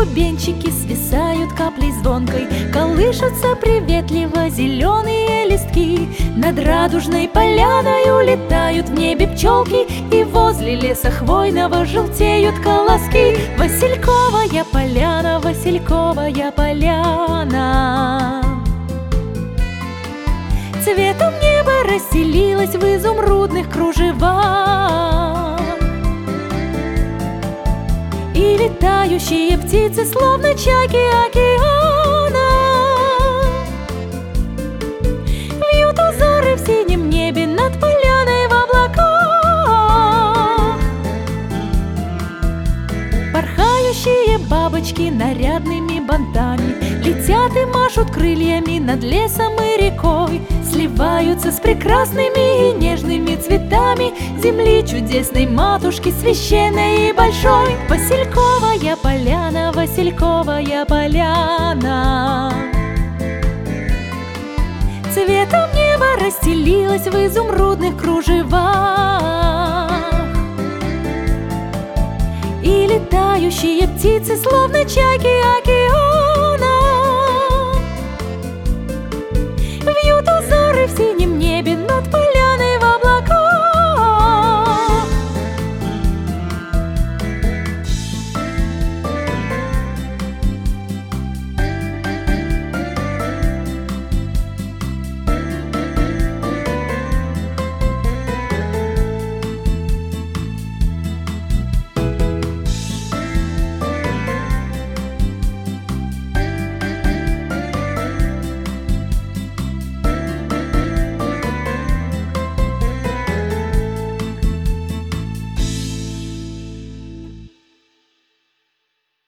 бубенчики свисают каплей звонкой, колышутся приветливо зеленые листки. Над радужной поляной улетают в небе пчелки, и возле леса хвойного желтеют колоски. Васильковая поляна, Васильковая поляна. Цветом небо расстелилось в изумрудных кружевах, и летающие птицы, словно чайки океана, вьют узоры в синем небе над поляной в облаках. Порхающие бабочки нарядными бантами летят и машут крыльями над лесом и рекой, сливаются с прекрасными и нежными цветами земли чудесной матушки, священной и большой. Васильковая поляна, Васильковая поляна. Цветом небо расстелилось в изумрудных кружевах, и летающие птицы, словно чайки океана, вьют узоры в синем небе над